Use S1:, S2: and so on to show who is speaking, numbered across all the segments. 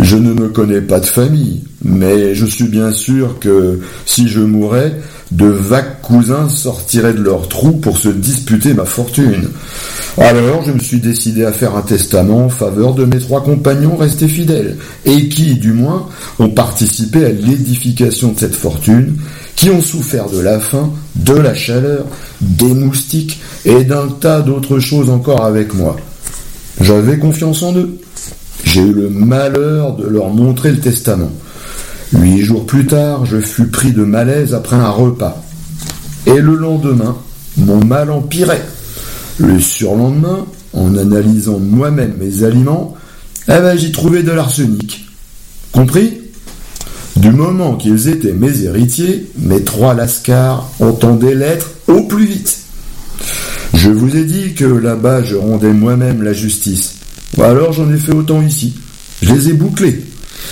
S1: Je ne me connais pas de famille, mais je suis bien sûr que si je mourais, de vagues cousins sortiraient de leur trou pour se disputer ma fortune. Alors je me suis décidé à faire un testament en faveur de mes 3 compagnons restés fidèles, et qui, du moins, ont participé à l'édification de cette fortune, qui ont souffert de la faim, de la chaleur, des moustiques et d'un tas d'autres choses encore avec moi. J'avais confiance en eux. J'ai eu le malheur de leur montrer le testament. 8 jours plus tard, je fus pris de malaise après un repas. Et le lendemain, mon mal empirait. Le surlendemain, en analysant moi-même mes aliments, j'y trouvais de l'arsenic. Compris ? Du moment qu'ils étaient mes héritiers, mes 3 lascars entendaient l'être au plus vite. Je vous ai dit que là-bas je rendais moi-même la justice. Alors j'en ai fait autant ici. Je les ai bouclés.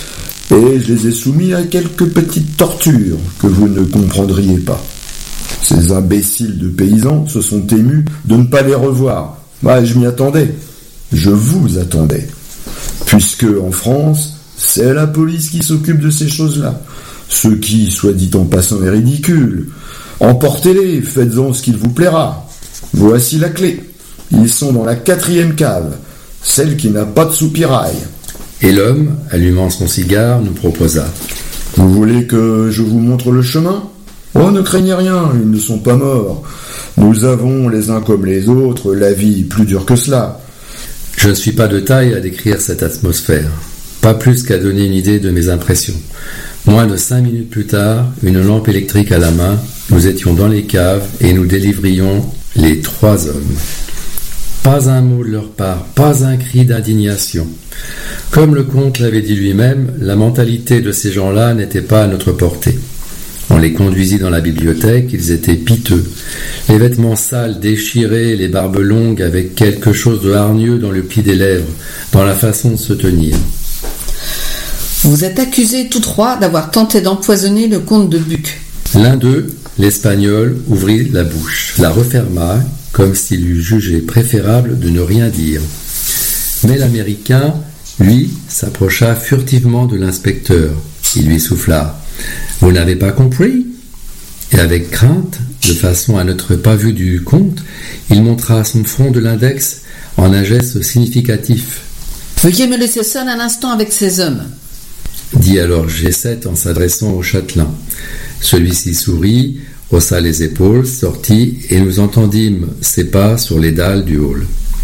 S1: Et je les ai soumis à quelques petites tortures que vous ne comprendriez pas. Ces imbéciles de paysans se sont émus de ne pas les revoir. Je m'y attendais. Je vous attendais. Puisque, en France, c'est la police qui s'occupe de ces choses-là. Ce qui, soit dit en passant, est ridicule. Emportez-les, faites-en ce qu'il vous plaira. Voici la clé. Ils sont dans la 4e cave, celle qui n'a pas de soupirail.
S2: Et l'homme, allumant son cigare, nous proposa.
S1: Vous voulez que je vous montre le chemin ? Oh, ne craignez rien, ils ne sont pas morts. Nous avons, les uns comme les autres, la vie plus dure que cela.
S2: Je ne suis pas de taille à décrire cette atmosphère, pas plus qu'à donner une idée de mes impressions. Moins de 5 minutes plus tard, une lampe électrique à la main, nous étions dans les caves et nous délivrions les 3 hommes. Pas un mot de leur part, pas un cri d'indignation. Comme le comte l'avait dit lui-même, la mentalité de ces gens-là n'était pas à notre portée. On les conduisit dans la bibliothèque, ils étaient piteux. Les vêtements sales, déchirés, les barbes longues avec quelque chose de hargneux dans le pli des lèvres, dans la façon de se tenir.
S3: Vous êtes accusés tous 3 d'avoir tenté d'empoisonner le comte de Buc.
S2: L'un d'eux, l'Espagnol, ouvrit la bouche, la referma, comme s'il eût jugé préférable de ne rien dire. Mais l'Américain, lui, s'approcha furtivement de l'inspecteur. Il lui souffla. « Vous n'avez pas compris ?» Et avec crainte, de façon à n'être pas vu du comte, il montra son front de l'index en un geste significatif.
S3: « Veuillez me laisser seul un instant avec ces hommes. »
S2: dit alors G7 en s'adressant au châtelain. Celui-ci sourit, haussa les épaules, sortit, et nous entendîmes ses pas sur les dalles du hall.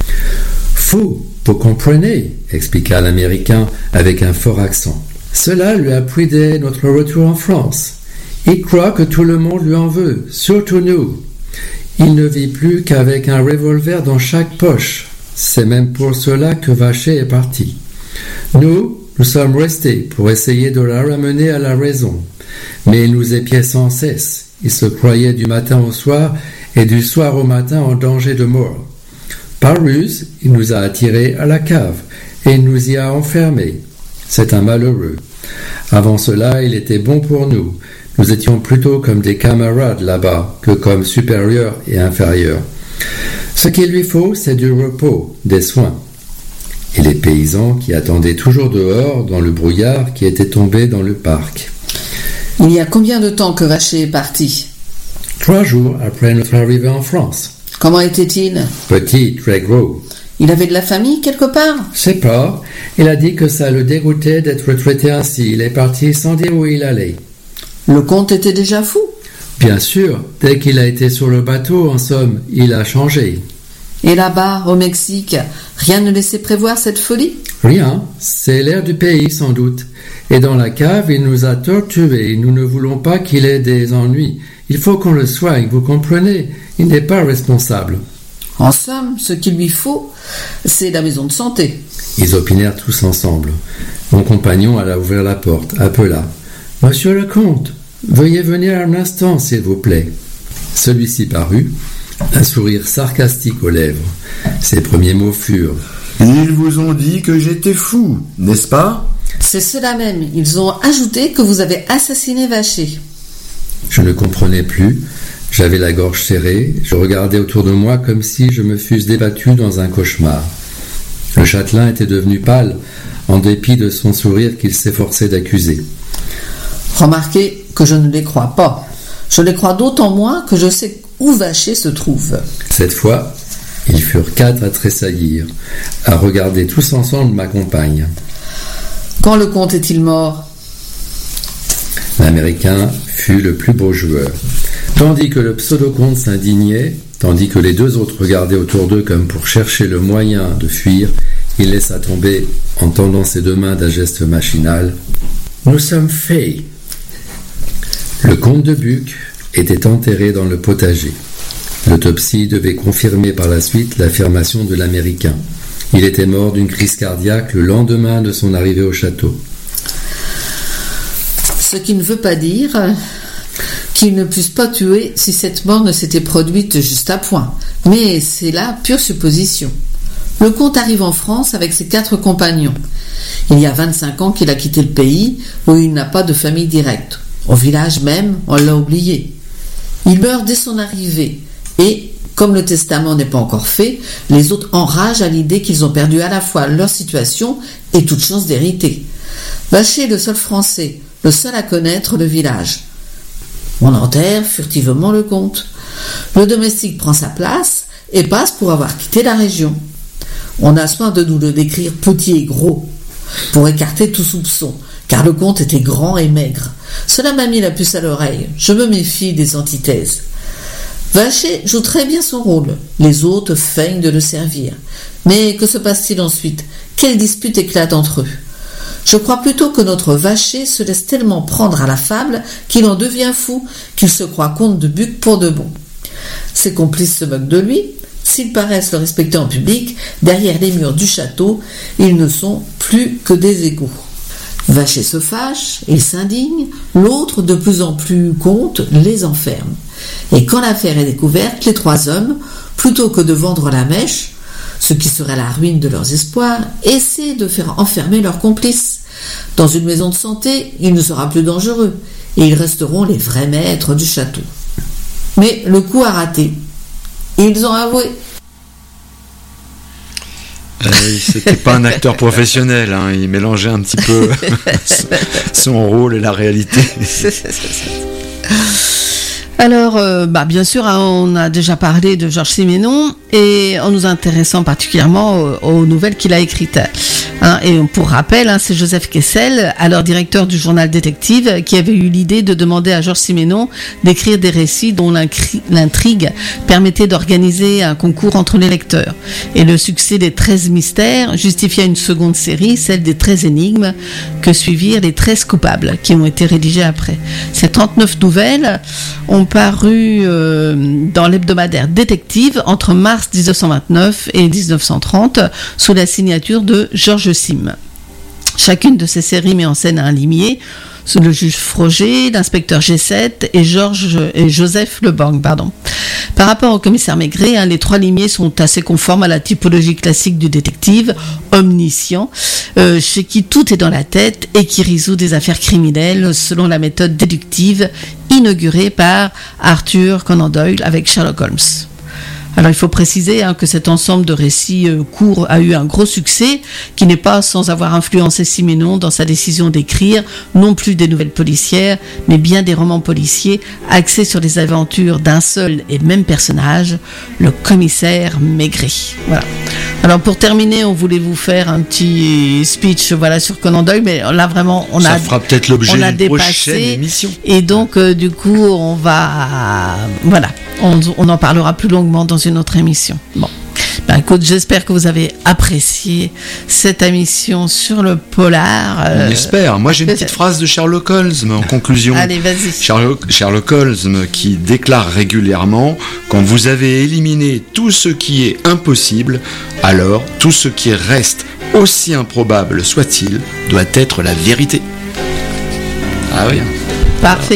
S2: « Faux, vous comprenez » expliqua l'Américain avec un fort accent. « Cela lui a pris dès notre retour en France. Il croit que tout le monde lui en veut, surtout nous. Il ne vit plus qu'avec un revolver dans chaque poche. C'est même pour cela que Vacher est parti. Nous sommes restés pour essayer de la ramener à la raison. Mais il nous épiait sans cesse. Il se croyait du matin au soir et du soir au matin en danger de mort. Par ruse, il nous a attirés à la cave et il nous y a enfermés. C'est un malheureux. Avant cela, il était bon pour nous. Nous étions plutôt comme des camarades là-bas que comme supérieurs et inférieurs. Ce qu'il lui faut, c'est du repos, des soins. » Et les paysans qui attendaient toujours dehors dans le brouillard qui était tombé dans le parc.
S3: « Il y a combien de temps que Vacher est parti ?»«
S2: 3 jours après notre arrivée en France. »«
S3: Comment était-il ?»«
S2: Petit, très gros. »«
S3: Il avait de la famille quelque part ?»«
S2: Je sais pas. Il a dit que ça le dégoûtait d'être traité ainsi. Il est parti sans dire où il allait. »
S3: Le comte était déjà fou ?
S2: Bien sûr. Dès qu'il a été sur le bateau, en somme, il a changé.
S3: Et là-bas, au Mexique, rien ne laissait prévoir cette folie ?
S2: Rien. C'est l'air du pays, sans doute. Et dans la cave, il nous a torturés. Nous ne voulons pas qu'il ait des ennuis. Il faut qu'on le soigne, vous comprenez ? Il n'est pas responsable.
S3: En somme, ce qu'il lui faut, c'est la maison de santé.
S2: Ils opinèrent tous ensemble. Mon compagnon alla ouvrir la porte, appela. « Monsieur le comte, veuillez venir un instant, s'il vous plaît. » Celui-ci parut, un sourire sarcastique aux lèvres. Ses premiers mots furent «
S1: Ils vous ont dit que j'étais fou, n'est-ce pas ?»
S3: C'est cela même. Ils ont ajouté que vous avez assassiné Vacher.
S2: Je ne comprenais plus. J'avais la gorge serrée. Je regardais autour de moi comme si je me fusse débattu dans un cauchemar. Le châtelain était devenu pâle, en dépit de son sourire qu'il s'efforçait d'accuser.
S3: Remarquez que je ne les crois pas. Je les crois d'autant moins que je sais où Vacher se trouve.
S2: Cette fois, ils furent 4 à tressaillir, à regarder tous ensemble ma compagne.
S3: Quand le comte est-il mort ?
S2: L'Américain fut le plus beau joueur. Tandis que le pseudo-comte s'indignait, tandis que les 2 autres regardaient autour d'eux comme pour chercher le moyen de fuir, il laissa tomber, en tendant ses 2 mains d'un geste machinal, « Nous sommes faits !» Le comte de Buch était enterré dans le potager. L'autopsie devait confirmer par la suite l'affirmation de l'Américain. Il était mort d'une crise cardiaque le lendemain de son arrivée au château.
S3: Ce qui ne veut pas dire qu'il ne puisse pas tuer si cette mort ne s'était produite juste à point. Mais c'est la pure supposition. Le comte arrive en France avec ses 4 compagnons. Il y a 25 ans qu'il a quitté le pays où il n'a pas de famille directe. Au village même, on l'a oublié. Il meurt dès son arrivée et, comme le testament n'est pas encore fait, les autres enragent à l'idée qu'ils ont perdu à la fois leur situation et toute chance d'hériter. Vacher est le seul Français, le seul à connaître le village. On enterre furtivement le comte. Le domestique prend sa place et passe pour avoir quitté la région. On a soin de nous le décrire petit et gros, pour écarter tout soupçon, car le comte était grand et maigre. Cela m'a mis la puce à l'oreille. Je me méfie des antithèses. Vacher joue très bien son rôle. Les autres feignent de le servir. Mais que se passe-t-il ensuite ? Quelle dispute éclate entre eux ? Je crois plutôt que notre Vacher se laisse tellement prendre à la fable qu'il en devient fou, qu'il se croit comte de Buch pour de bon. Ses complices se moquent de lui. S'ils paraissent le respecter en public, derrière les murs du château, ils ne sont plus que des égaux. Vacher se fâche, il s'indigne, l'autre, de plus en plus comte, les enferme. Et quand l'affaire est découverte, les 3 hommes, plutôt que de vendre la mèche, ce qui serait la ruine de leurs espoirs, essaient de faire enfermer leurs complices. Dans une maison de santé, il ne sera plus dangereux, et ils resteront les vrais maîtres du château. Mais le coup a raté. Ils ont avoué.
S1: C'était pas un acteur professionnel, hein. Il mélangeait un petit peu son rôle et la réalité.
S3: Alors, bien sûr, on a déjà parlé de Georges Simenon et en nous intéressant particulièrement aux nouvelles qu'il a écrites. Et pour rappel, c'est Joseph Kessel, alors directeur du journal Détective, qui avait eu l'idée de demander à Georges Simenon d'écrire des récits dont l'intrigue permettait d'organiser un concours entre les lecteurs. Et le succès des 13 mystères justifia une seconde série, celle des 13 énigmes, que suivirent les 13 coupables, qui ont été rédigées après. Ces 39 nouvelles ont paru dans l'hebdomadaire Détective entre mars 1929 et 1930 sous la signature de Georges Sim. Chacune de ces séries met en scène un limier, le juge Froger, l'inspecteur G7 et Joseph Lebanc. Par rapport au commissaire Maigret, les 3 limiers sont assez conformes à la typologie classique du détective, omniscient, chez qui tout est dans la tête et qui résout des affaires criminelles selon la méthode déductive inaugurée par Arthur Conan Doyle avec Sherlock Holmes. Alors il faut préciser que cet ensemble de récits courts a eu un gros succès, qui n'est pas sans avoir influencé Simenon dans sa décision d'écrire non plus des nouvelles policières, mais bien des romans policiers axés sur les aventures d'un seul et même personnage, le commissaire Maigret. Voilà. Alors pour terminer, on voulait vous faire un petit speech sur Conan Doyle, mais là vraiment
S1: ça fera peut-être l'objet d'une prochaine émission.
S3: Et donc du coup on va on en parlera plus longuement dans une autre émission. Bon. Écoute, j'espère que vous avez apprécié cette émission sur le polar.
S1: On espère. Moi, j'ai une petite phrase de Sherlock Holmes en conclusion.
S3: Allez, vas-y.
S1: Sherlock Holmes qui déclare régulièrement « Quand vous avez éliminé tout ce qui est impossible, alors tout ce qui reste, aussi improbable soit-il, doit être la vérité. » Ah oui.
S3: Parfait.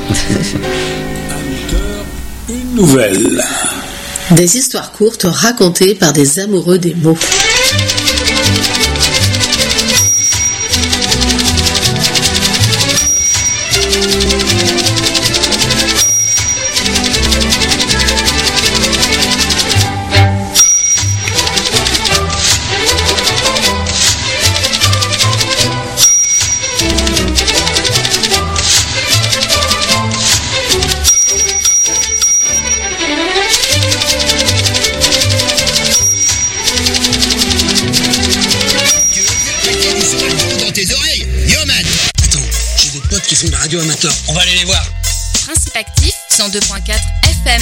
S4: Une nouvelle.
S3: Des histoires courtes racontées par des amoureux des mots.
S5: qui font de la radio amateur. On va aller les voir.
S6: Principe actif 102.4 FM.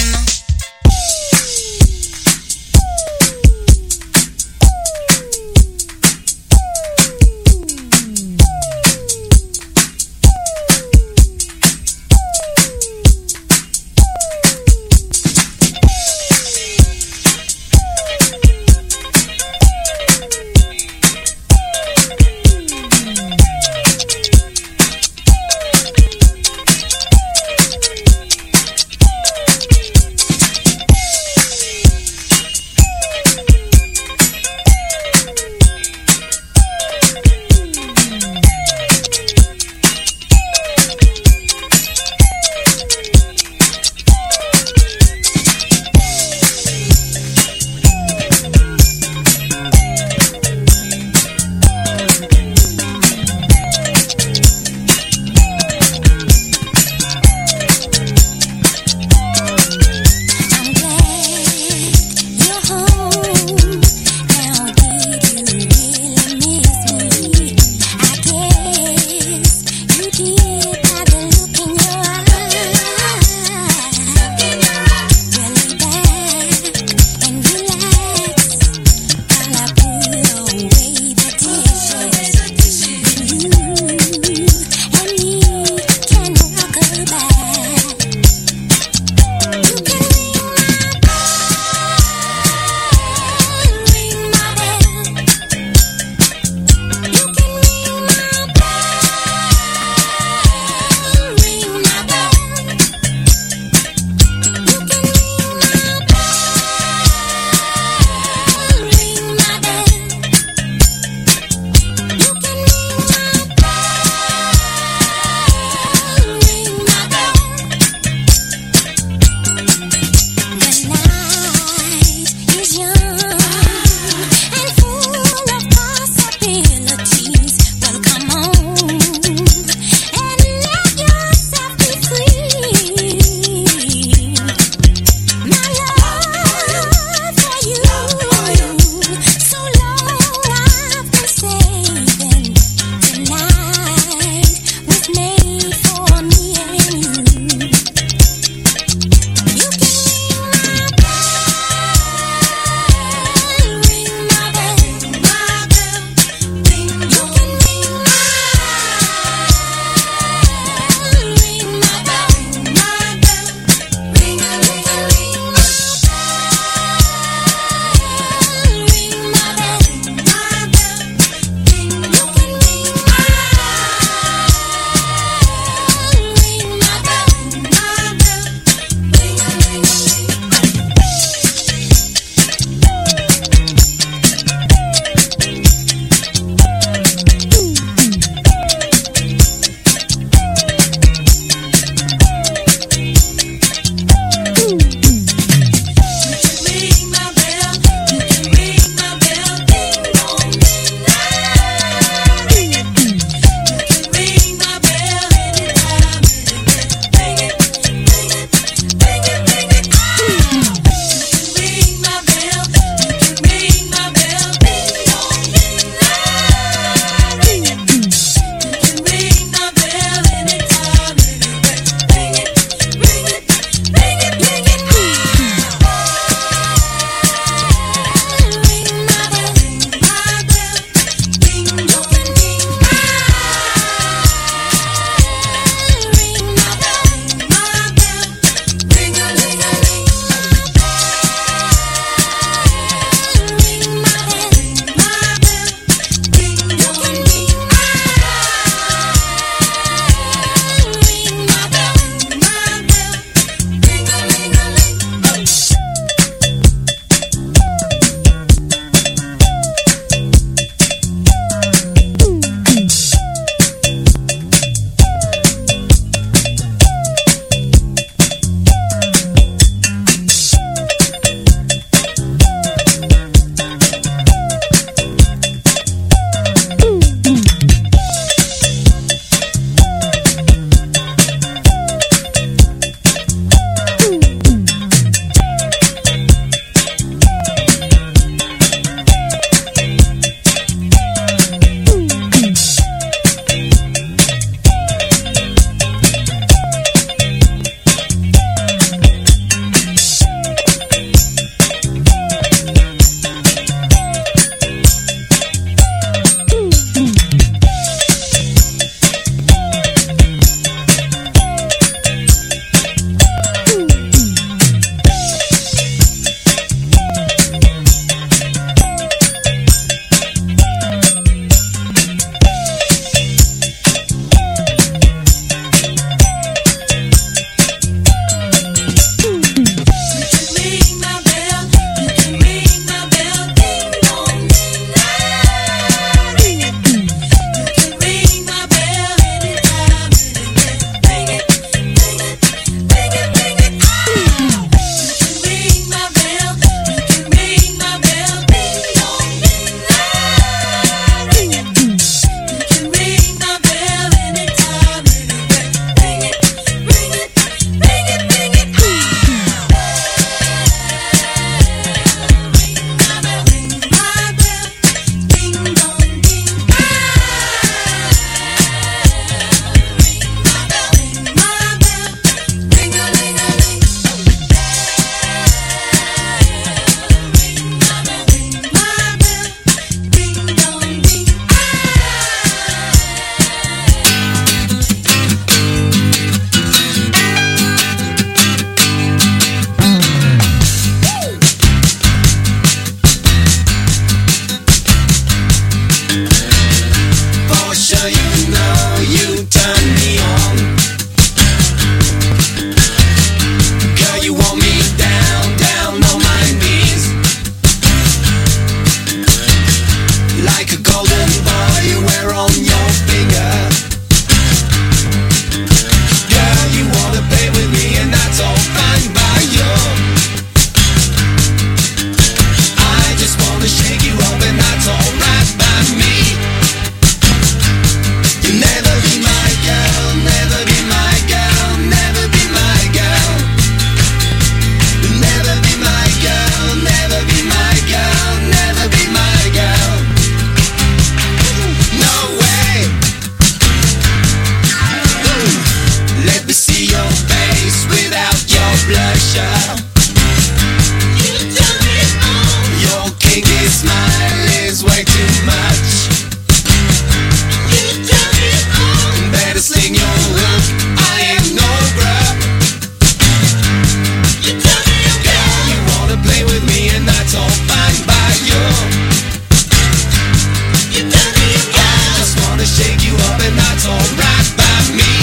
S7: up and that's alright by me.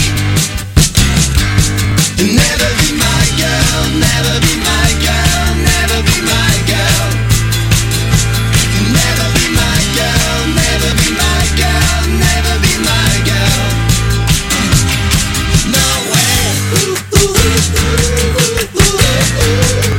S7: Never be my girl, never be my girl, never be my girl. Never be my girl, never be my girl, never be my girl. No way. Ooh, ooh, ooh, ooh, ooh, ooh.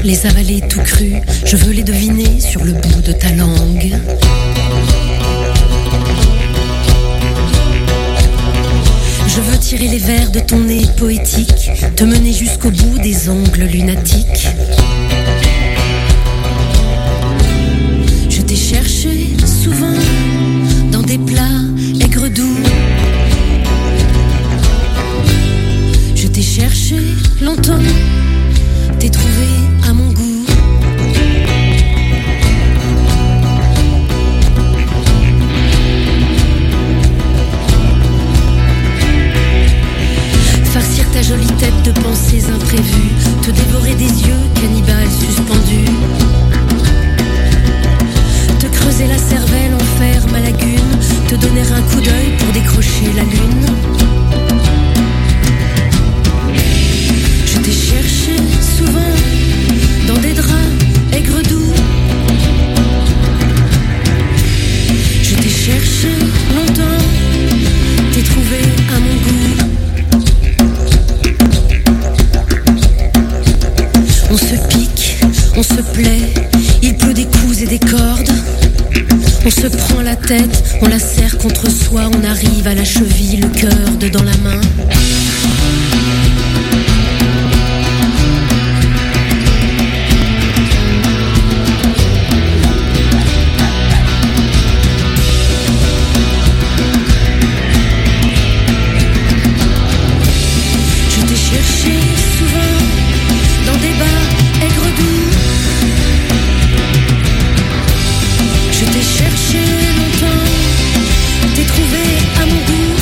S8: les avaler tout crus. Je veux les deviner sur le bout de ta langue. Je veux tirer les vers de ton nez poétique, te mener jusqu'au bout des ongles lunatiques. Je t'ai cherché souvent dans des plats aigres doux. Je t'ai cherché longtemps, t'ai trouvé à mon goût. Farcir ta jolie tête de pensées imprévues, te dévorer des yeux, cannibales suspendus. Te creuser la cervelle, en faire ma lagune, te donner un coup d'œil pour décrocher la lune. Je t'ai cherché souvent dans des draps aigres doux. Je t'ai cherché longtemps, t'ai trouvé à mon goût. On se pique, on se plaît, il pleut des coups et des cordes. On se prend la tête, on la serre contre soi, on arrive à la cheville, le cœur dedans la main. Je t'ai cherché souvent dans des bars aigres doux. Je t'ai cherché longtemps, t'ai trouvé à mon goût.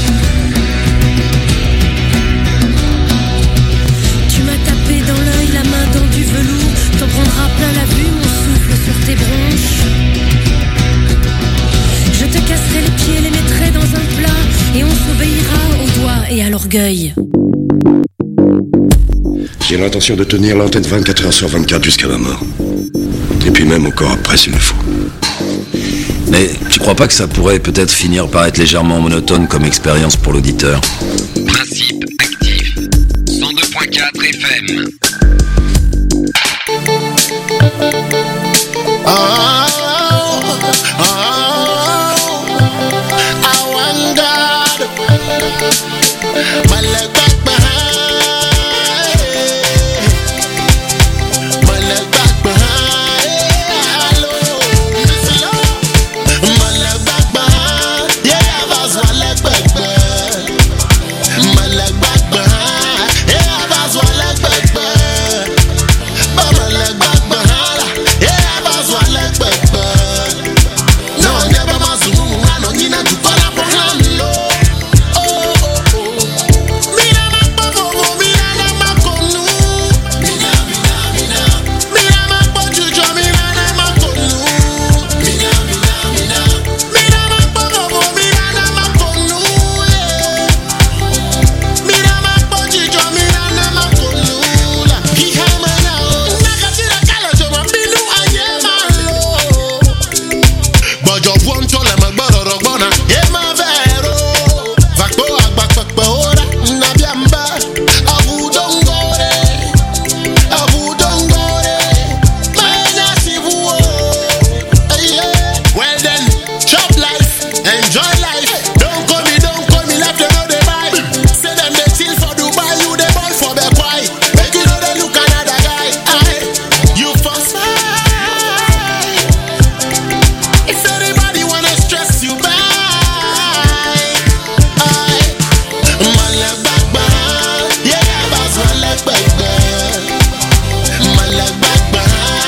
S8: Tu m'as tapé dans l'œil, la main dans du velours. T'en prendras plein la vue, mon souffle sur tes bronches. Je te casserai les pieds, les mettrai dans un plat, et on s'obéira aux doigts et à l'orgueil.
S9: J'ai l'intention de tenir l'antenne 24 heures sur 24 jusqu'à ma mort. Et puis même encore après s'il le faut.
S10: Mais tu crois pas que ça pourrait peut-être finir par être légèrement monotone comme expérience pour l'auditeur?
S5: Principe actif. 102.4 FM.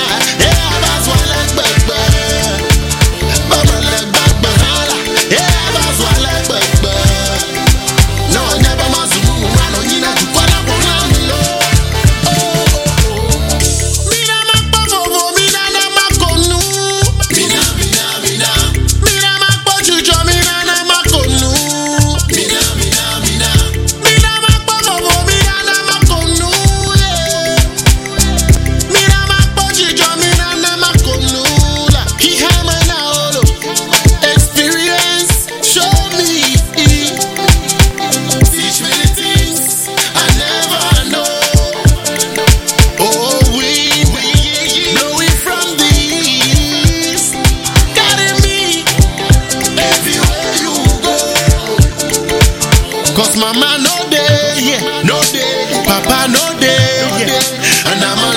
S7: Yeah.
S11: Cause mama no day, yeah, no day. Papa no day, yeah. And I'm